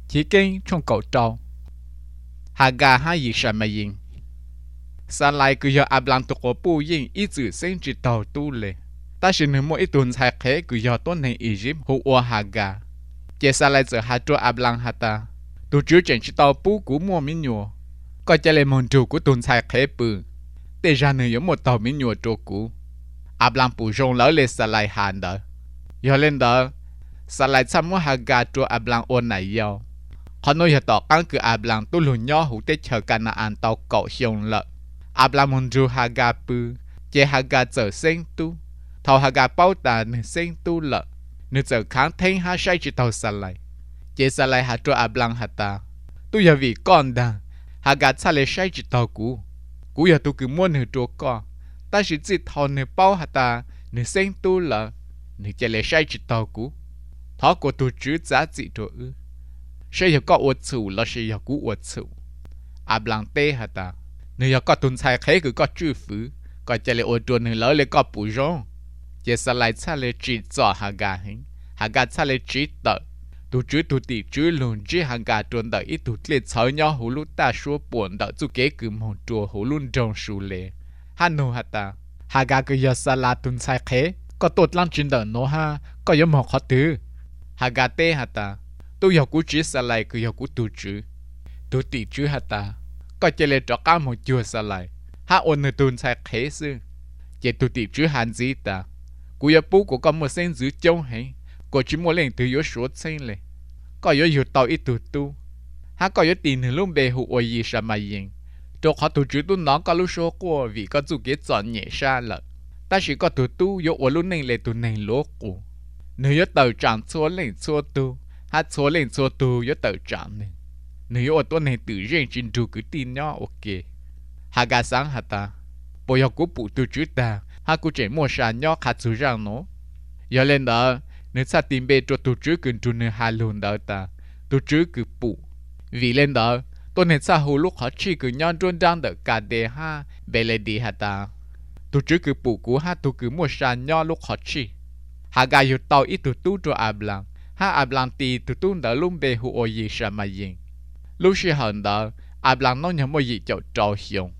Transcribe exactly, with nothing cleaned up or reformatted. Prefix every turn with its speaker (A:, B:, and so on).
A: chỉ kinh trong cậu trâu hà gà hai gì sao mà yên sa lại cứ do Abraham tụ cổ bu yên ít chữ sinh chỉ tàu tu lệ ta chỉ nên mỗi tuần sai khé cứ do tuần này Egypt hữu oa hà gà chỉ sa lại giờ hà cho Abraham hà ta tu chữ chuyện chỉ tàu bu của mua miếng nhựa coi cho lên môn chủ của tuần sai khé bự để ra nơi có một tàu miếng nhựa trâu cũ Abraham bù rong lỡ lên sa lại hàn đỡ giờ lên đỡ sa lại chăm mua hà gà cho Abraham ôn này yêu họ nói hiện tại căn cứ Abraham tu lùn nhỏ hữu tế chờ Canaan tàu cậu hiông lợ Abraham muốn ru Hagar bự, chế Hagar trở sinh tu, thầu Hagar bao ta nên sinh tu lợ, nên trở kháng thanh ha sai chỉ tàu sa lại, chế sa lại hạt cho Abraham hạt ta, tu giờ vì con đàng, Hagar sa lại sai chỉ tàu cũ, cũ giờ tu cứ muốn nửa cho con, ta chỉ chỉ thầu nửa bao hạt ta nên sinh tu lợ, nên chế lại sai chỉ tàu cũ, thọ của tu chữ giá trị cho ư, sai giờ có uất chủ là sai giờ cũ uất chủ, Abraham tê hạt ta. Nếu có tuần sai khế cứ có chữ phứ, có chạy lại ô tuần nữa lỡ lại có bù rong, chỉ sa lại cha lại chỉ cho hà gà hình, hà gà cha lại chỉ tờ, tu chữ tu tì chữ luôn chỉ hà gà tuần đợi ít tu liệt sáu nhau hú lú ta số buồn đợi tu kế cứ một chùa hú luôn trong số lệ, hà nô hà ta, hà gà cứ giờ sa lại tuần sai khế, có tốt lắm chuyện đợi nó ha, có giống một khó tư, hà gà tê hà ta, tu giờ cú chỉ sa lại cứ giờ cú tu chữ, tu tì chữ hà ta. Có chạy lên cho cả một chùa xa lại hạ ôn nơi tuần sai khế sư chạy tụ tị chứ hàn gì ta cú yếu bố của con một sen giữ châu hay có chỉ một lần từ yếu số sen lệ có yếu yếu tàu ít tụ tu hạ có yếu tiền hình luôn bề hụ ôi gì sao mà yên cho họ tụ chứ tu nó có lúc số của vì có dù kế chọn nhẹ xa lợ ta chỉ có tụ tu yếu ôi lúc này lệ tụ này lỗ cụ nếu yếu tàu chẳng xua lên xua tu hạ xua lên xua tu yếu tàu chẳng này nếu ở tuần này tự nhiên trên chu cứ tin nhau ok hà gà sáng hà ta bây giờ cú phụ từ chữ ta hà cú chạy mua sàn nhau khát chú rằng nó giờ lên đó nếu sa tìm bê cho tu chữ cần tu nên hà luôn đó ta tu chữ cứ phụ vì lên đó tuần này sa hồ lúc họ chỉ cứ nhau trốn đang đợi cả đề ha bê lê đi hà ta tu chữ cứ phụ cú hà tu cứ mua sàn nhau lúc họ chỉ hà gà yêu tàu ít tu tu cho Abraham hà Abraham tì tu tu đã luôn bê hụ ôi gì sao mà yên lúc xưa hận đó Abraham nói những gì cho trò hiền